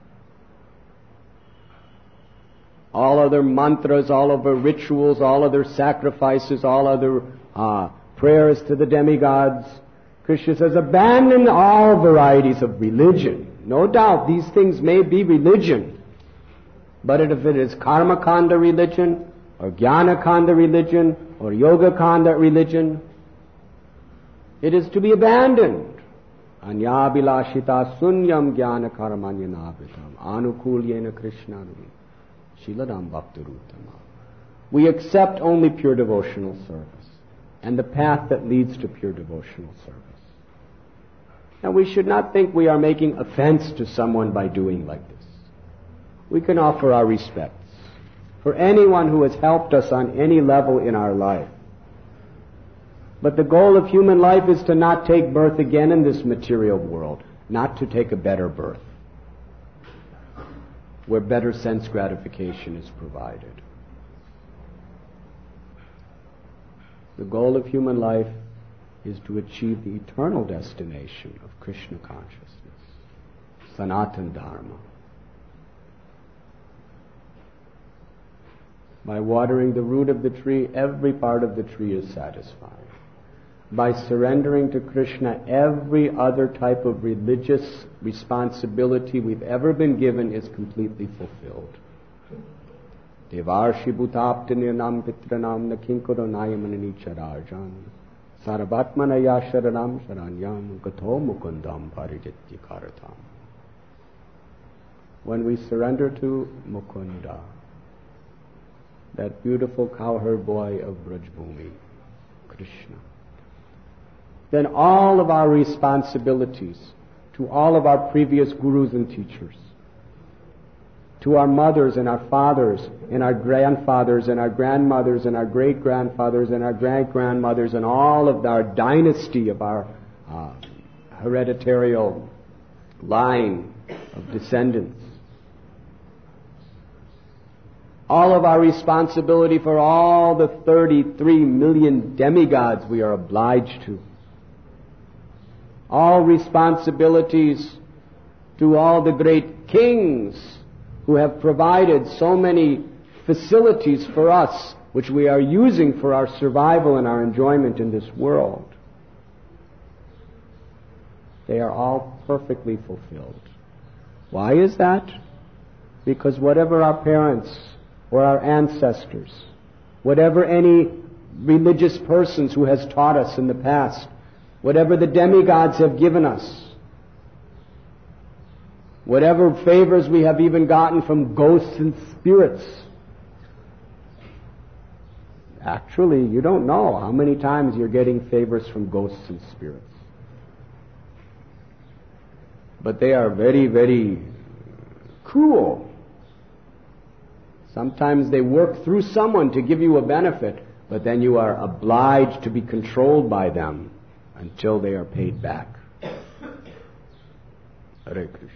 All other mantras, all other rituals, all other sacrifices, all other prayers to the demigods. Krishna says, abandon all varieties of religion. No doubt, these things may be religion. But if it is karma-kanda religion, or jnana-kanda religion, or yoga-kanda religion, it is to be abandoned. Anyabilashita sunyam jnana karmanyanavitam anukulyena krishnanvi shiladam bhaktarutama. We accept only pure devotional service and the path that leads to pure devotional service. Now, we should not think we are making offense to someone by doing like this. We can offer our respects for anyone who has helped us on any level in our life. But the goal of human life is to not take birth again in this material world, not to take a better birth, where better sense gratification is provided. The goal of human life is to achieve the eternal destination of Krishna consciousness, Sanatana Dharma. By watering the root of the tree, every part of the tree is satisfied. By surrendering to Krishna, every other type of religious responsibility we've ever been given is completely fulfilled. Devarshi bhutaptinirnam pitranam nakinkaro nayamanani chararjan Sarvatmanaya sharanam sharanyam gato mukundam parijatyakaratam. When we surrender to Mukunda, that beautiful cowherd boy of Brajbhumi, Krishna, then all of our responsibilities to all of our previous gurus and teachers, to our mothers and our fathers and our grandfathers and our grandmothers and our great-grandfathers and our great-grandmothers and all of our dynasty of our hereditary line of descendants, all of our responsibility for all the 33 million demigods we are obliged to, all responsibilities to all the great kings who have provided so many facilities for us, which we are using for our survival and our enjoyment in this world. They are all perfectly fulfilled. Why is that? Because whatever our parents or our ancestors whatever any religious persons who has taught us in the past, whatever the demigods have given us, whatever favors we have even gotten from ghosts and spirits. Actually, you don't know how many times you're getting favors from ghosts and spirits. But they are very, very cruel. Sometimes they work through someone to give you a benefit, but then you are obliged to be controlled by them until they are paid back. Hare Krishna.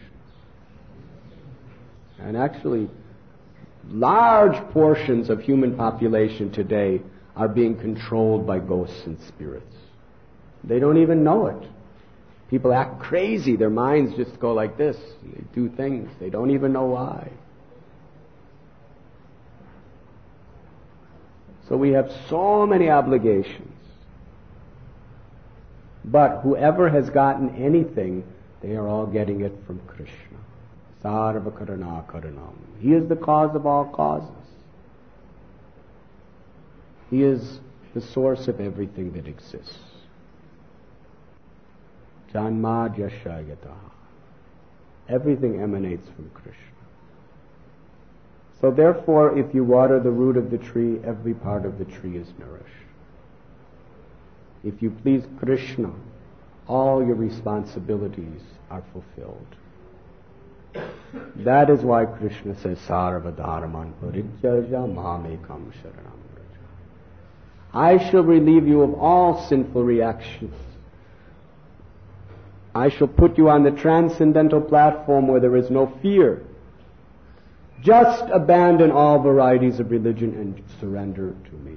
And actually, large portions of human population today are being controlled by ghosts and spirits. They don't even know it. People act crazy. Their minds just go like this. They do things. They don't even know why. So we have so many obligations. But whoever has gotten anything, they are all getting it from Krishna. Sarva Karana Karanam. He is the cause of all causes. He is the source of everything that exists. Janma Jashayata. Everything emanates from Krishna. So therefore, if you water the root of the tree, every part of the tree is nourished. If you please Krishna, all your responsibilities are fulfilled. That is why Krishna says, Sarva dharman parijyaja mamekam sharanam vraja. I shall relieve you of all sinful reactions. I shall put you on the transcendental platform where there is no fear. Just abandon all varieties of religion and surrender to me.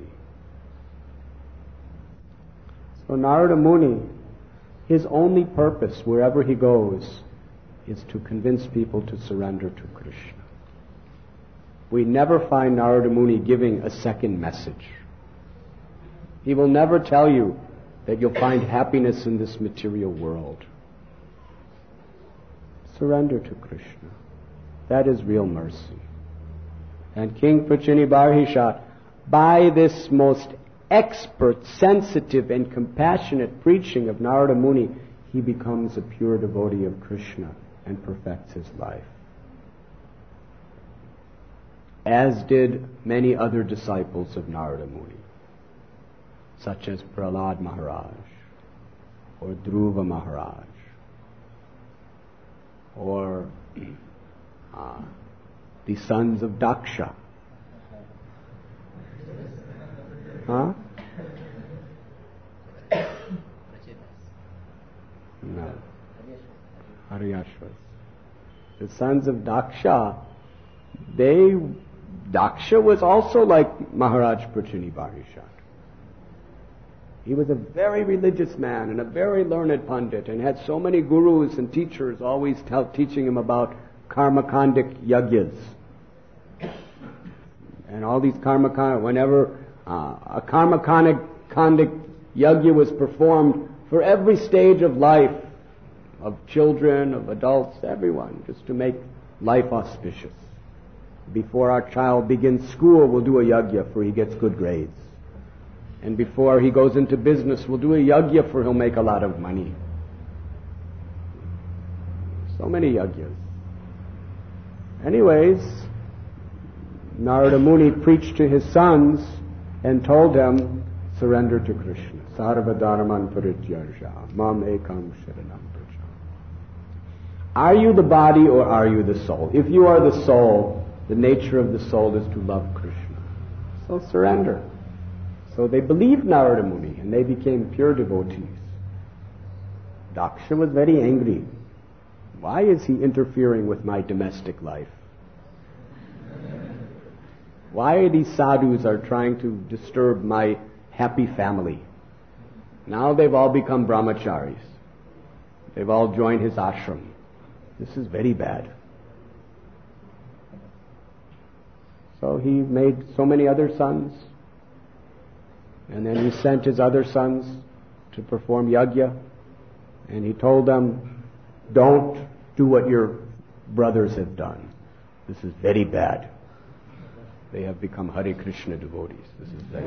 So Narada Muni, his only purpose wherever he goes is to convince people to surrender to Krishna. We never find Narada Muni giving a second message. He will never tell you that you'll find happiness in this material world. Surrender to Krishna. That is real mercy. And King Prachini Barhishat, by this most expert, sensitive, and compassionate preaching of Narada Muni, he becomes a pure devotee of Krishna and perfects his life. As did many other disciples of Narada Muni, such as Prahlad Maharaj, or Dhruva Maharaj, or the sons of Daksha. Huh? No. Haryashvas. The sons of Daksha, Daksha was also like Maharaj Prachini Barhishat. He was a very religious man and a very learned pandit and had so many gurus and teachers always teaching him about karmakandic yagyas. And all these whenever a karmakandic yagya was performed for every stage of life, of children, of adults, everyone, just to make life auspicious. Before our child begins school, we'll do a yagya for he gets good grades. And before he goes into business, we'll do a yagya for he'll make a lot of money. So many yagyas. Anyways, Narada Muni preached to his sons and told them, surrender to Krishna. Sarva dharman parijyaja mam ekam sharanam vraja. Are you the body or are you the soul? If you are the soul, the nature of the soul is to love Krishna. So surrender. So they believed Narada Muni and they became pure devotees. Daksha was very angry. Why is he interfering with my domestic life? Why these sadhus are trying to disturb my happy family? Now they've all become brahmacharis. They've all joined his ashram. This is very bad. So he made so many other sons, and then he sent his other sons to perform yajna, and he told them, don't do what your brothers have done. This is very bad. they have become Hare Krishna devotees. This is very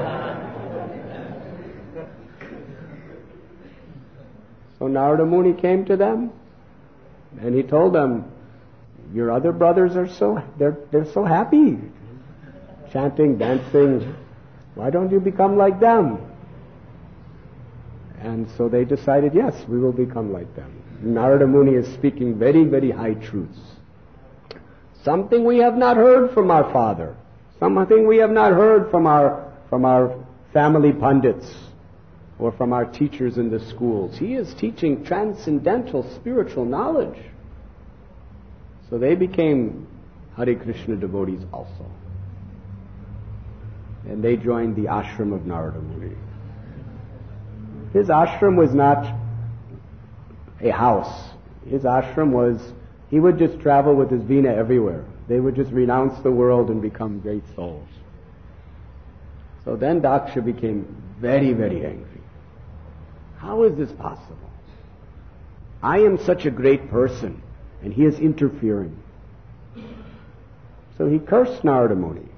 So Narada Muni came to them, and he told them, your other brothers are they're so happy, chanting, dancing. Why don't you become like them? And so they decided, yes, we will become like them. Narada Muni is speaking very, very high truths. Something we have not heard from our father. Something we have not heard from our family pundits or from our teachers in the schools. He is teaching transcendental spiritual knowledge. So they became Hare Krishna devotees also. And they joined the ashram of Narada Muni. His ashram was not a house. His ashram was, he would just travel with his Veena everywhere. They would just renounce the world and become great souls. So then Daksha became very, very angry. How is this possible? I am such a great person, and he is interfering. So he cursed Narada Muni.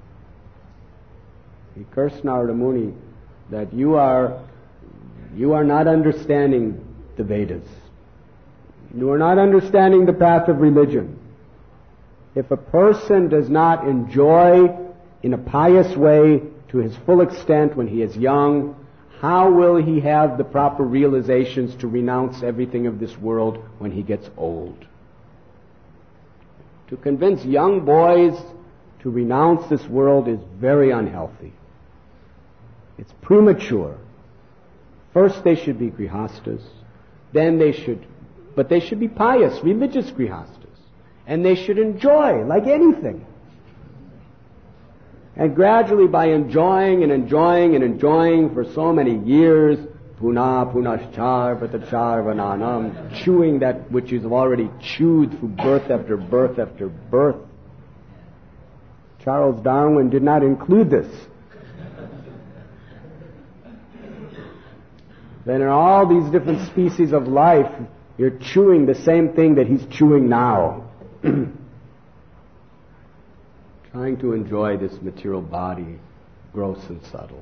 He cursed Narada Muni that you are not understanding the Vedas. You are not understanding the path of religion. If a person does not enjoy in a pious way to his full extent when he is young, how will he have the proper realizations to renounce everything of this world when he gets old? To convince young boys to renounce this world is very unhealthy. It's premature. First they should be grihastas, but they should be pious, religious grihastas. And they should enjoy, like anything. And gradually by enjoying and enjoying and enjoying for so many years, punashchar vatachar vananam, chewing that which is already chewed through birth after birth after birth. Charles Darwin did not include this. Then in all these different species of life, you're chewing the same thing that he's chewing now. Trying to enjoy this material body, gross and subtle.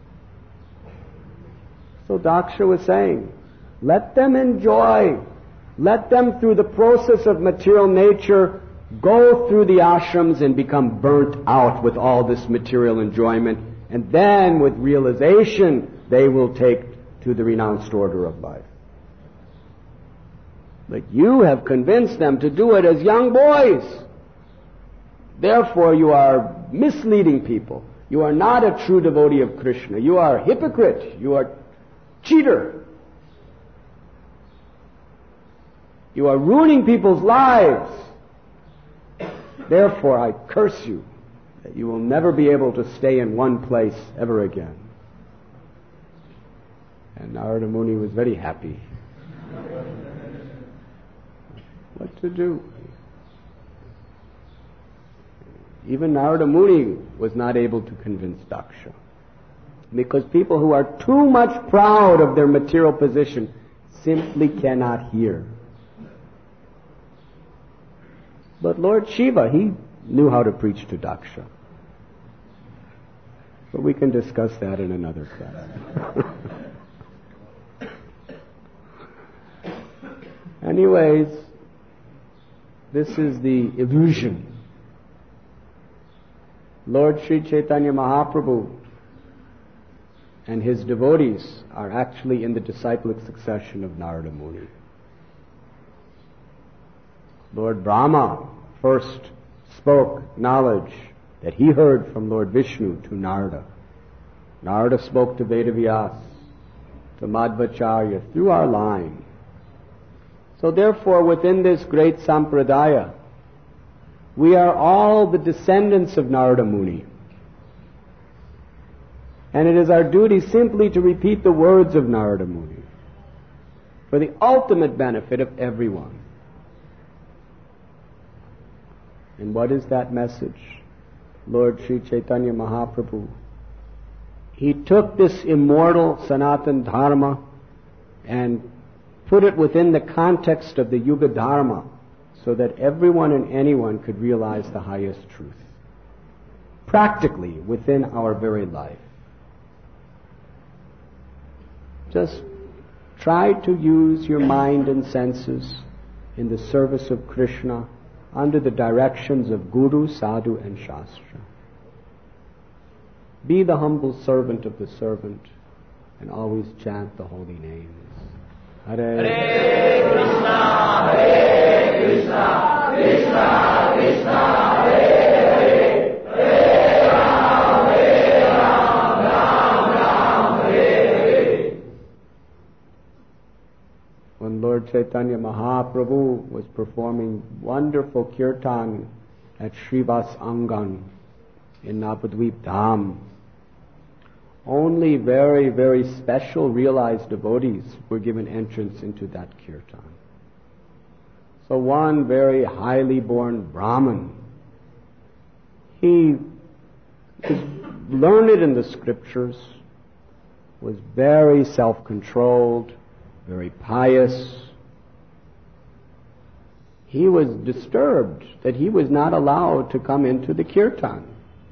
So Daksha was saying, let them enjoy. Let them, through the process of material nature, go through the ashrams and become burnt out with all this material enjoyment. And then, with realization, they will take to the renounced order of life. But you have convinced them to do it as young boys. Therefore, you are misleading people. You are not a true devotee of Krishna. You are a hypocrite. You are cheater. You are ruining people's lives. Therefore, I curse you that you will never be able to stay in one place ever again. And Narada Muni was very happy. What to do? Even Narada Muni was not able to convince Daksha. Because people who are too much proud of their material position simply cannot hear. But Lord Shiva, he knew how to preach to Daksha. But we can discuss that in another class. Anyways, this is the illusion. Lord Sri Chaitanya Mahaprabhu and his devotees are actually in the disciplic succession of Narada Muni. Lord Brahma first spoke knowledge that he heard from Lord Vishnu to Narada. Narada spoke to Vedavyas, to Madhvacharya, through our line. So therefore, within this great sampradaya, we are all the descendants of Narada Muni. And it is our duty simply to repeat the words of Narada Muni for the ultimate benefit of everyone. And what is that message? Lord Sri Chaitanya Mahaprabhu, he took this immortal Sanatana Dharma and put it within the context of the Yuga Dharma so that everyone and anyone could realize the highest truth. practically within our very life. Just try to use your mind and senses in the service of Krishna under the directions of Guru, Sadhu, and Shastra. Be the humble servant of the servant and always chant the holy names. Hare Hare Krishna, Hare Krishna, Krishna Krishna, Hare Hare, Hare Ram, Ram Ram, Hare Hare. When Lord Chaitanya Mahaprabhu was performing wonderful kirtan at Srivas Angan in Navadvip Dham, only very, very special realized devotees were given entrance into that kirtan. So one very highly born Brahmin, he was learned in the scriptures, was very self-controlled, very pious. He was disturbed that he was not allowed to come into the kirtan.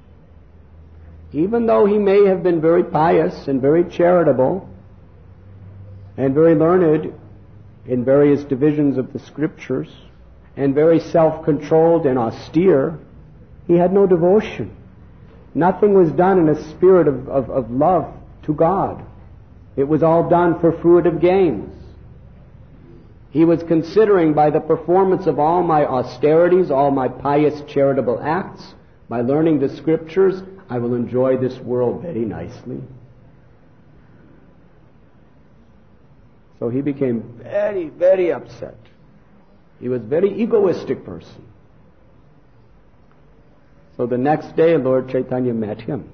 Even though he may have been very pious and very charitable and very learned in various divisions of the scriptures and very self-controlled and austere, he had no devotion. Nothing was done in a spirit of love to God. It was all done for fruitive gains. He was considering, by the performance of all my austerities, all my pious charitable acts, by learning the scriptures, I will enjoy this world very nicely. So he became very, very upset. He was a very egoistic person. So the next day, Lord Chaitanya met him.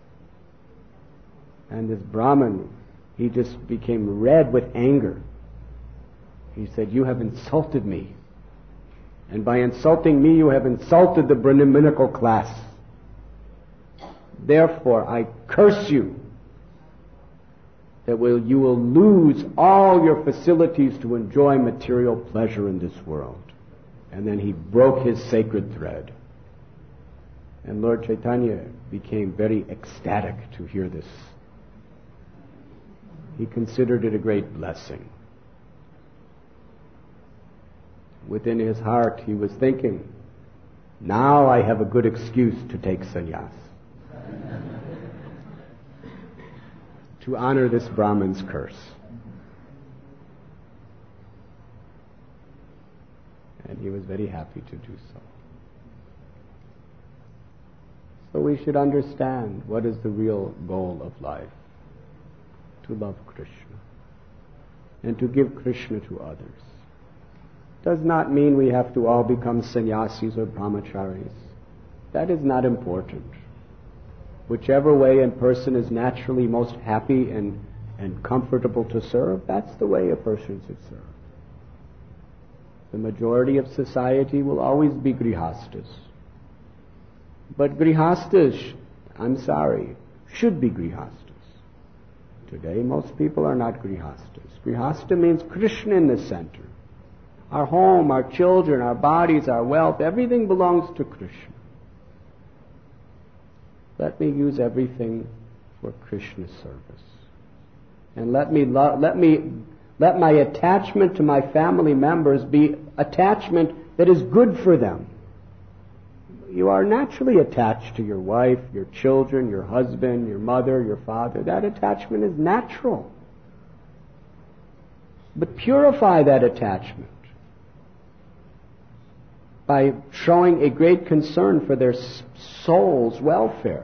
And this Brahmin, he just became red with anger. He said, "You have insulted me. And by insulting me, you have insulted the Brahminical class. Therefore, I curse you that you will lose all your facilities to enjoy material pleasure in this world." And then he broke his sacred thread. And Lord Chaitanya became very ecstatic to hear this. He considered it a great blessing. Within his heart, he was thinking, now I have a good excuse to take sannyas, to honor this Brahmin's curse. And he was very happy to do so. So we should understand what is the real goal of life: to love Krishna and to give Krishna to others. Does not mean we have to all become sannyasis or brahmacharis. That is not important. Whichever way a person is naturally most happy and comfortable to serve, that's the way a person should serve. The majority of society will always be grihastas. But grihastas, I'm sorry, should be grihastas. Today, most people are not grihastas. Grihasta means Krishna in the center. Our home, our children, our bodies, our wealth, everything belongs to Krishna. Let me use everything for Krishna's service. And let my attachment to my family members be attachment that is good for them. You are naturally attached to your wife, your children, your husband, your mother, your father. That attachment is natural. But purify that attachment by showing a great concern for their soul's welfare.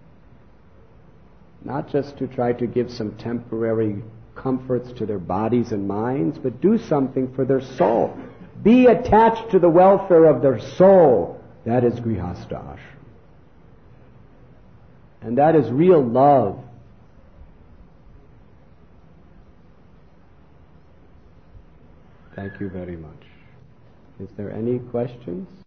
Not just to try to give some temporary comforts to their bodies and minds, but do something for their soul. Be attached to the welfare of their soul. That is Grihastha Ashram. And that is real love. Thank you very much. Is there any questions?